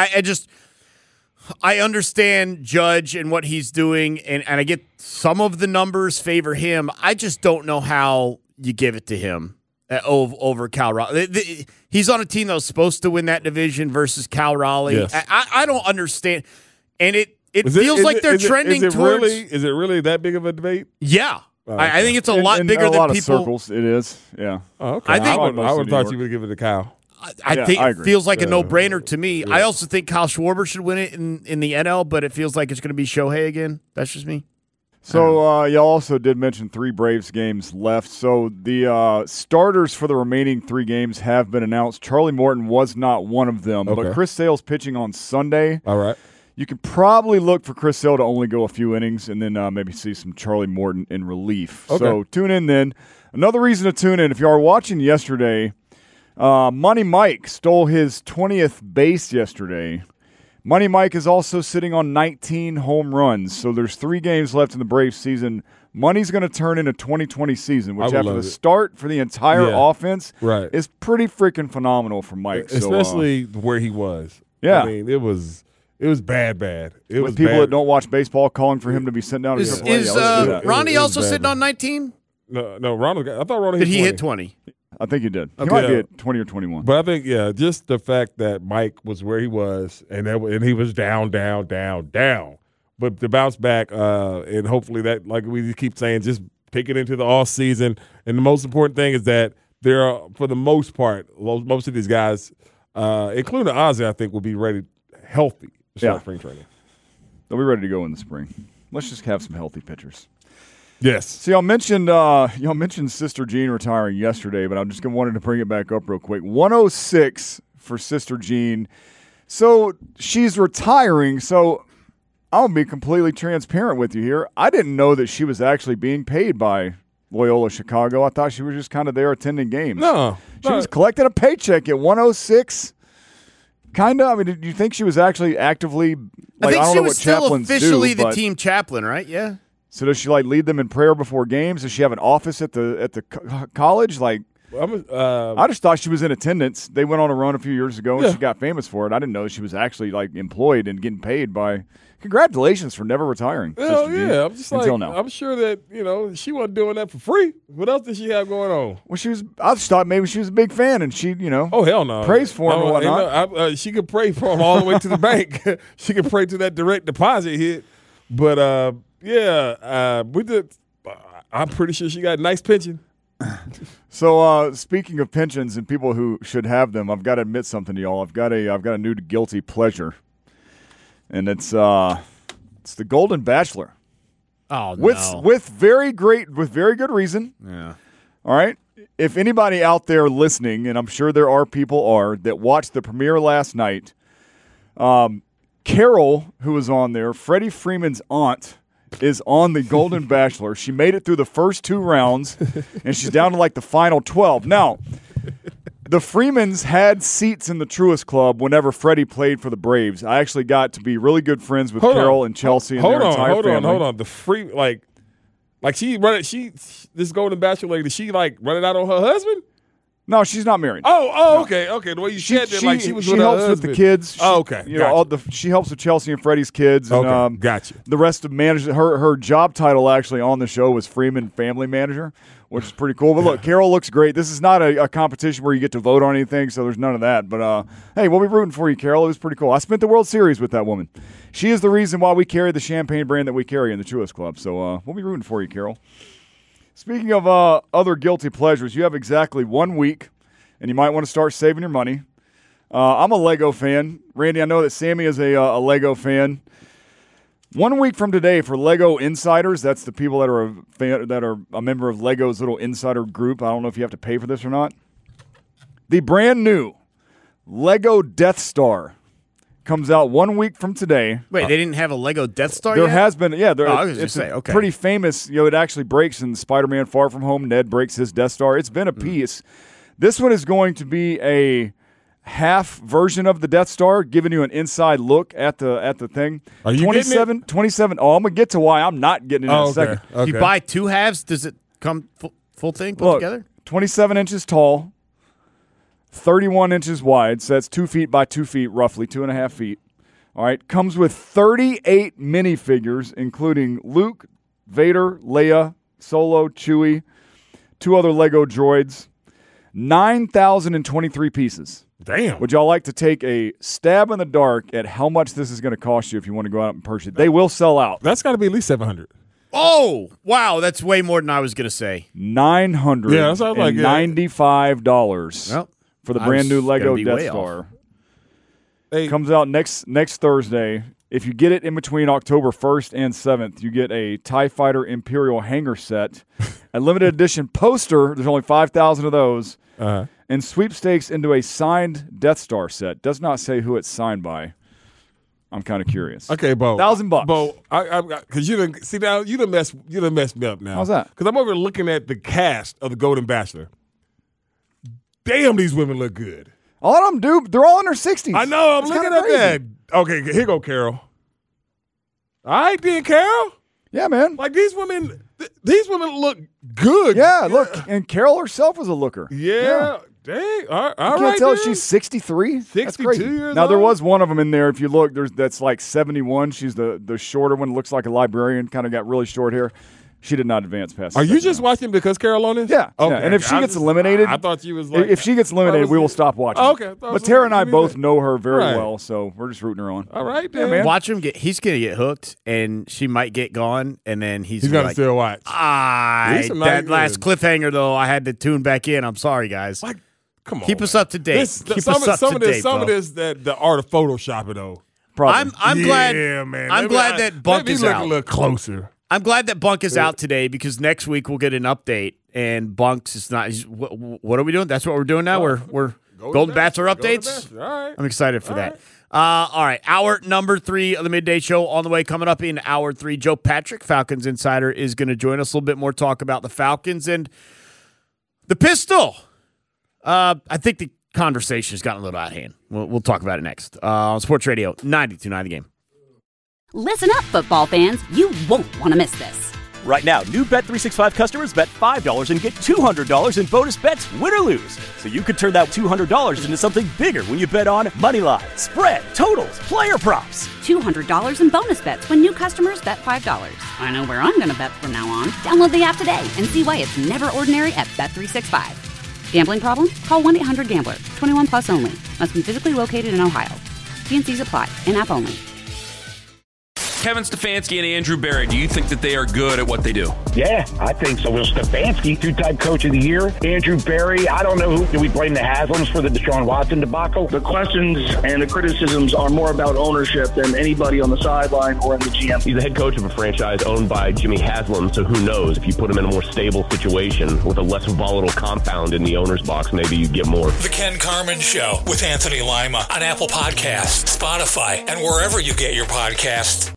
Speaker 9: I understand Judge and what he's doing, and I get some of the numbers favor him. I just don't know how you give it to him over Cal Raleigh. He's on a team that was supposed to win that division versus Cal Raleigh.
Speaker 8: Yes.
Speaker 9: I don't understand, and it feels like they're trending towards.
Speaker 8: Is it really that big of a debate?
Speaker 9: Yeah. I think it's a lot
Speaker 14: in
Speaker 9: bigger
Speaker 14: a
Speaker 9: than
Speaker 14: lot
Speaker 9: people.
Speaker 14: Of circles, it is. Yeah.
Speaker 8: Oh, okay.
Speaker 9: I
Speaker 8: would have thought you would give it to Kyle.
Speaker 9: I think it feels like a no-brainer to me. Yeah. I also think Kyle Schwarber should win it in the NL, but it feels like it's going to be Shohei again. That's just me.
Speaker 14: So y'all also did mention 3 Braves games left. So the starters for the remaining 3 games have been announced. Charlie Morton was not one of them, but Chris Sale's pitching on Sunday.
Speaker 8: All right.
Speaker 14: You could probably look for Chris Sale to only go a few innings and then maybe see some Charlie Morton in relief.
Speaker 8: Okay.
Speaker 14: So tune in then. Another reason to tune in, if you are watching yesterday, Money Mike stole his 20th base yesterday. Money Mike is also sitting on 19 home runs. So there's 3 games left in the Braves season. Money's going to turn in a 2020 season, which after the start for the entire offense is pretty freaking phenomenal for Mike.
Speaker 8: Especially where he was.
Speaker 14: Yeah.
Speaker 8: I mean, it was bad. It was
Speaker 14: people
Speaker 8: bad.
Speaker 14: that don't watch baseball calling for him to be sent down to AAA.
Speaker 9: Is Ronnie also sitting on 19?
Speaker 8: No, Ronald. I thought Ronald
Speaker 9: did he hit 20?
Speaker 14: I think he did. He might be at 20 or 21.
Speaker 8: But I think, just the fact that Mike was where he was and he was down. But to bounce back, and hopefully that, like we keep saying, just take it into the off season. And the most important thing is that there are, for the most part, most of these guys, including Ozzie, I think, will be ready, healthy to start spring training.
Speaker 14: They'll be ready to go in the spring. Let's just have some healthy pitchers.
Speaker 8: Yes.
Speaker 14: So y'all mentioned Sister Jean retiring yesterday, but I just wanted to bring it back up real quick. 106 for Sister Jean. So she's retiring. So I'll be completely transparent with you here. I didn't know that she was actually being paid by Loyola Chicago. I thought she was just kind of there attending games.
Speaker 8: No.
Speaker 14: She was collecting a paycheck at 106. Kind of. I mean, did you think she was actually actively?
Speaker 9: I think
Speaker 14: don't
Speaker 9: she
Speaker 14: know
Speaker 9: was
Speaker 14: what
Speaker 9: still
Speaker 14: chaplains
Speaker 9: officially
Speaker 14: do,
Speaker 9: the team chaplain, right? Yeah.
Speaker 14: So does she lead them in prayer before games? Does she have an office at the college? I just thought she was in attendance. They went on a run a few years ago, and she got famous for it. I didn't know she was actually employed and getting paid by. Congratulations for never retiring.
Speaker 8: Hell yeah! I'm just
Speaker 14: until now.
Speaker 8: I'm sure that she wasn't doing that for free. What else did she have going on?
Speaker 14: Well, I just thought maybe she was a big fan, and she
Speaker 8: Oh hell no!
Speaker 14: Prays for him and whatnot.
Speaker 8: She could pray for him all the way to the bank. She could pray to that direct deposit hit, but. We did. I'm pretty sure she got a nice pension.
Speaker 14: So speaking of pensions and people who should have them, I've got to admit something to y'all. I've got a new guilty pleasure, and it's the Golden Bachelor.
Speaker 9: Oh no!
Speaker 14: With very good reason.
Speaker 9: Yeah.
Speaker 14: All right. If anybody out there listening, and I'm sure there are people that watched the premiere last night, Carol, who was on there, Freddie Freeman's aunt, is on the Golden Bachelor. She made it through the first 2 rounds, and she's down to the final 12. Now, the Freemans had seats in the Truist Club whenever Freddie played for the Braves. I actually got to be really good friends with Carol and Chelsea and their entire family.
Speaker 8: Hold on. The this Golden Bachelor lady, did she run it out on her husband?
Speaker 14: No, she's not married.
Speaker 8: Oh, okay. The way you said that, like she was with her
Speaker 14: helps
Speaker 8: husband.
Speaker 14: with the kids.
Speaker 8: Okay.
Speaker 14: You know, she helps with Chelsea and Freddie's kids. And,
Speaker 8: Okay, gotcha.
Speaker 14: The rest of management, her job title actually on the show was Freeman Family Manager, which is pretty cool. But look, Carol looks great. This is not a competition where you get to vote on anything, so there's none of that. But hey, we'll be rooting for you, Carol. It was pretty cool. I spent the World Series with that woman. She is the reason why we carry the champagne brand that we carry in the Truist Club. So we'll be rooting for you, Carol. Speaking of other guilty pleasures, you have exactly 1 week, and you might want to start saving your money. I'm a Lego fan. Randy, I know that Sammy is a Lego fan. 1 week from today, for Lego Insiders, that's the people that are a member of Lego's little insider group. I don't know if you have to pay for this or not. The brand new Lego Death Star comes out 1 week from today.
Speaker 9: Wait, they didn't have a Lego Death Star
Speaker 14: There
Speaker 9: yet?
Speaker 14: has been, yeah.
Speaker 9: I was
Speaker 14: it's
Speaker 9: just saying, okay.
Speaker 14: pretty famous. You know, it actually breaks in Spider-Man Far From Home. Ned breaks his Death Star. It's been a piece. This one is going to be a half version of the Death Star, giving you an inside look at the thing.
Speaker 8: Are you
Speaker 14: 27? Oh, I'm going to get to why I'm not getting it in a second.
Speaker 9: If you buy two halves, does it come full thing put together?
Speaker 14: 27 inches tall, 31 inches wide, so that's 2 feet by 2 feet, roughly 2.5 feet. All right, comes with 38 minifigures, including Luke, Vader, Leia, Solo, Chewie, 2 other Lego droids, 9,023 pieces.
Speaker 8: Damn.
Speaker 14: Would y'all like to take a stab in the dark at how much this is going to cost you if you want to go out and purchase it? They will sell out.
Speaker 8: That's got to be at least $700.
Speaker 9: Oh, wow, that's way more than I was going to say.
Speaker 14: $995
Speaker 8: Yeah, that sounds like
Speaker 14: for the brand new Lego Death Star. Comes out next Thursday. If you get it in between October 1st and 7th, you get a TIE Fighter Imperial hanger set, a limited edition poster. There's only 5,000 of those. And sweepstakes into a signed Death Star set. Does not say who it's signed by. I'm kind of curious.
Speaker 8: Okay, Bo.
Speaker 14: $1,000.
Speaker 8: Bo, because you done messed me up now.
Speaker 14: How's that?
Speaker 8: Because I'm over looking at the cast of The Golden Bachelor. Damn, these women look good.
Speaker 14: A lot of them do. They're all in their 60s.
Speaker 8: I know. I'm
Speaker 14: It's
Speaker 8: looking
Speaker 14: kinda
Speaker 8: at that. Okay, here go Carol. All right, then, Carol.
Speaker 14: Yeah, man.
Speaker 8: Like these women look good.
Speaker 14: Yeah, look, and Carol herself was a looker.
Speaker 8: Yeah. Dang. All
Speaker 14: You can't
Speaker 8: right,
Speaker 14: tell
Speaker 8: then.
Speaker 14: she's 63. That's
Speaker 8: 62
Speaker 14: crazy.
Speaker 8: years
Speaker 14: Now, there
Speaker 8: old?
Speaker 14: was one of them in there. If you look, that's like 71. She's the shorter one. Looks like a librarian. Kind of got really short hair. She did not advance past.
Speaker 8: Are you just watching because Carol on this?
Speaker 14: Yeah.
Speaker 8: Okay.
Speaker 14: Yeah. And if she gets eliminated,
Speaker 8: I thought you was like.
Speaker 14: if she gets eliminated, we will stop watching.
Speaker 8: Oh, okay. I thought it
Speaker 14: But
Speaker 8: was
Speaker 14: Tara and I
Speaker 8: like-
Speaker 14: both know her very
Speaker 8: Right.
Speaker 14: well, so we're just rooting her on.
Speaker 8: All right,
Speaker 14: Yeah,
Speaker 8: then.
Speaker 14: man.
Speaker 9: Watch him he's going to get hooked, and she might get gone, and then he's
Speaker 8: He's gonna
Speaker 9: like,
Speaker 8: still watch.
Speaker 9: that
Speaker 8: These are nice
Speaker 9: last
Speaker 8: good.
Speaker 9: cliffhanger, though, I had to tune back in. I'm sorry, guys.
Speaker 8: Like, come on.
Speaker 9: Keep us up to date. Keep
Speaker 8: some
Speaker 9: us up to date,
Speaker 8: of
Speaker 9: Bo.
Speaker 8: this that the art of Photoshopping though.
Speaker 14: Probably.
Speaker 9: I'm glad.
Speaker 8: Yeah, man.
Speaker 9: I'm
Speaker 8: Maybe
Speaker 9: glad that Bunk
Speaker 8: maybe
Speaker 9: is
Speaker 8: look
Speaker 9: out.
Speaker 8: a little closer.
Speaker 9: I'm glad that Bunk is out today because next week we'll get an update, and Bunk's is not. What are we doing? That's what we're doing now. We're Golden Bachelor updates.
Speaker 8: All right.
Speaker 9: I'm excited for that. All right, hour number 3 of the Midday Show on the way. Coming up in hour 3, Joe Patrick, Falcons Insider, is going to join us a little bit more, talk about the Falcons and the pistol. I think the conversation has gotten a little out of hand. We'll talk about it next on Sports Radio 92.9 The Game.
Speaker 1: Listen up, football fans. You won't want to miss this.
Speaker 2: Right now, new Bet365 customers bet $5 and get $200 in bonus bets, win or lose. So you could turn that $200 into something bigger when you bet on Moneyline, spread, totals, player props.
Speaker 1: $200 in bonus bets when new customers bet $5. I know where I'm going to bet from now on. Download the app today and see why it's never ordinary at Bet365. Gambling problem? Call 1-800-GAMBLER. 21 plus only. Must be physically located in Ohio. T&Cs apply. In-app only.
Speaker 3: Kevin Stefanski and Andrew Berry, do you think that they are good at what they do?
Speaker 11: Yeah, I think so. Will Stefanski, two-time coach of the year. Andrew Berry, I don't know who. Do we blame the Haslams for the Deshaun Watson debacle?
Speaker 12: The questions and the criticisms are more about ownership than anybody on the sideline or in the GM.
Speaker 13: He's the head coach of a franchise owned by Jimmy Haslam, so who knows? If you put him in a more stable situation with a less volatile compound in the owner's box, maybe you get more.
Speaker 5: The Ken Carman Show with Anthony Lima on Apple Podcasts, Spotify, and wherever you get your podcasts.